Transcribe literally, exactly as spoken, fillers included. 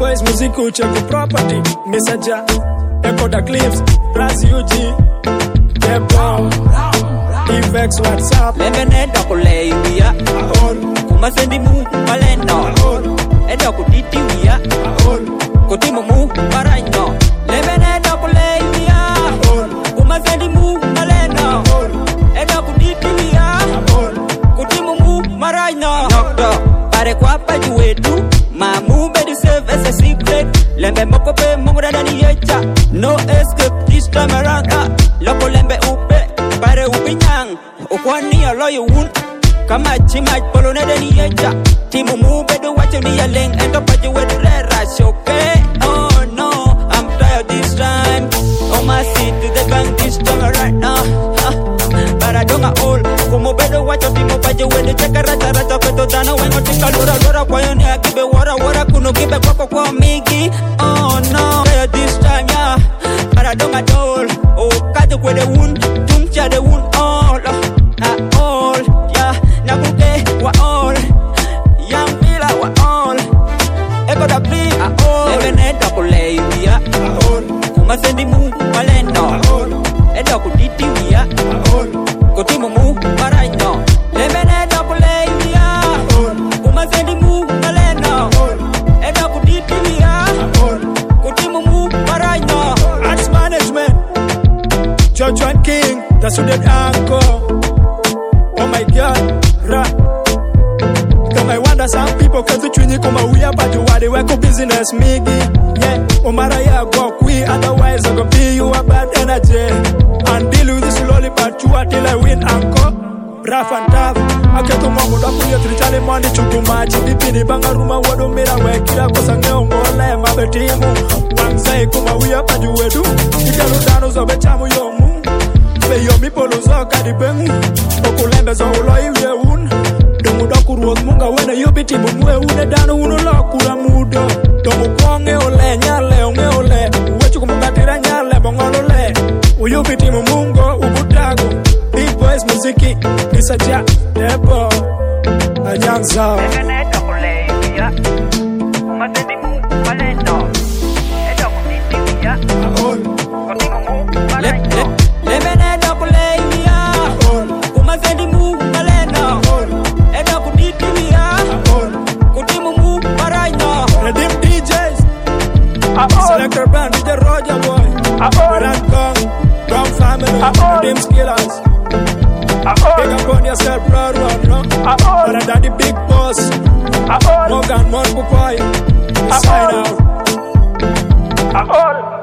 boys music ucheku property messenger echo the clips Raz U G Debo Effects WhatsApp Lemene dokule wia Aon Kumasendi mu maleno Aon Edo kuditi wia Aon Kutimu mu maranyo Lemene dokule wia Aon Kumasendi mu maleno Aon Edo kuditi wia Aon Kutimu mu maranyo Nokto pare kwa paju wetu Mamu bedi save as a secret Lembe moko pe mungu dani yecha No escape this time around ah. Loko lembe upe Pare upinyang Ukwani aloyo un Kama chimaj polo ne dani yecha Timu mu bedu wache ni ya leng Endo paji wedu re rush okay Oh no I'm tired this time Oh my seat to the gang this time around now ah. Para donga all Kumo bedu wache timu paji wedu Cheka rata rata kweto dana Wengo tika lura lura kwa yoni akibe wara wara Kuno kibe kwako kwa migi Oh no Tired this time yeah Para donga all Oh kato kwede un Tumcha de un all Ah all Yeah Nabuke wa all Young Pila wa all Eko da pli Ah all Lebene dokule wia Aon Kumasendi mu maleno Aon Edo kuditi wia Aon Kutimu mu maranyo Lebene dokule wia Aon Kumasendi mu maleno Aon Edo kuditi wia Aon Kutimu mu maranyo Arts management Judge and King That's who that anchor Oh my god Ra Kama I wonder some people Kazi chwinyi kuma uya Paju wadi weko business migi Yeah Umara ya go kwi Otherwise I go be you a bad energy And deal with this slowly but you until I win anchor Rough and tough Aketo mwamu daku ya trichale mwandi chukumachi Bipini banga ruma wado mira wekira Kosange ungole mabe timu Wangzai kuma uya paju wedu Ikalu dano zobe chamu yomu Be yomi polo zoka di bengu Okulembe zo uloi uye un Domu doku ruos munga wene yubi timu mwe une dano uno lokura mudo Domu konge ole nyale unge ole Uwechu kumungatira nyale bongolo le Uyubi timu mungo ubutago Big boys muziki Isaja Debo Anyanza Lebene dokule wia Kumasendi mu maleno Edo kuditi wia Aon Kutimu mu maranyo Lebene dokule wia Aon Kumasendi mu maleno Aon Edo kuditi wia Aon Kutimu mu maranyo Redeem D Js Selector band D J Roger boy Ran Kong Brown family Redeem Skillers Big up on yourself proud one no But I daddy big boss Morgan Mon Pupoy Sign out All